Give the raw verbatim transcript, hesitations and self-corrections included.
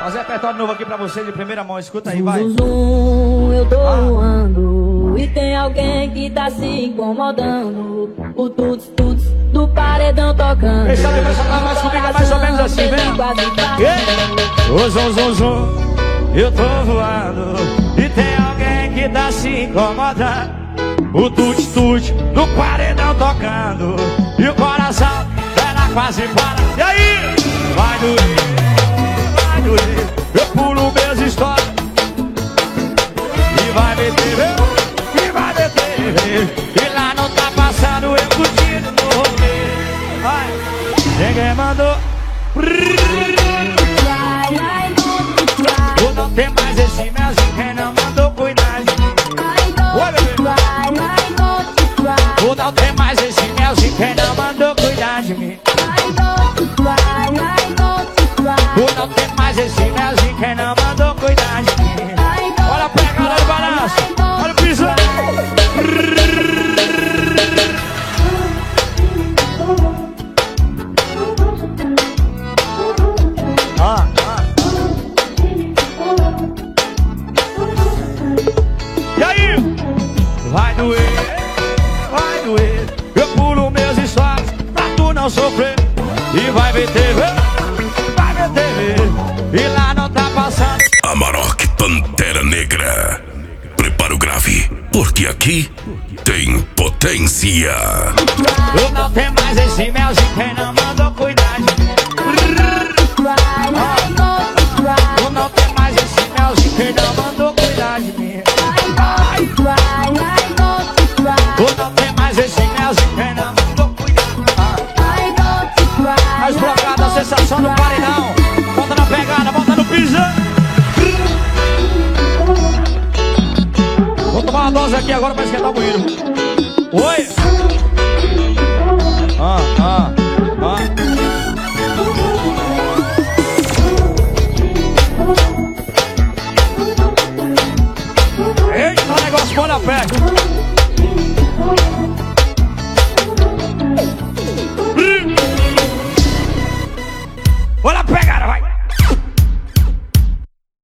Fazer repertório novo aqui pra você de primeira mão, escuta aí, vai. Zum, zum, eu tô voando e tem alguém que tá se incomodando. O tuts, tuts do paredão tocando. Quem sabe essa tá mais comigo, é mais ou menos assim, vem. Ô, zum, zum, zum, eu tô voando e tem alguém que tá se incomodando. O tuts, tuts do paredão tocando e o coração dela quase para. E aí? Vai doer, vai doer, eu pulo meus stories e vai meter, e vai meter. E lá não tá passando eu curtindo no rolê. Vai, ninguém mandou. Ou não tem mais esse melzinho, quem não mandou cuidar de mim. Ou não tem mais esse melzinho, quem não mandou cuidar de mim. Ou não tem mais esse melzinho, quem não mandou cuidar de mim. Olha a pegada, olha o balanço, olha o piso. Ah, ah. E aí? Vai doer, vai doer. Eu pulo meus stories pra tu não sofrer. E vai meter, vai meter. E lá não tá passando. Amarok Pantera Negra. Prepara o grave, porque aqui tem potência. Eu não tenho mais esse melzinho, quem não mandou cuidar de mim. Eu não tenho mais esse melzinho, quem não mandou cuidar de mim. Eu não tenho mais esse melzinho, quem não mandou cuidar de mim. Mais blocada, a sensação do paredão. Bota na pegada, bota no piso. Vou tomar uma dose aqui agora pra esquentar o banheiro.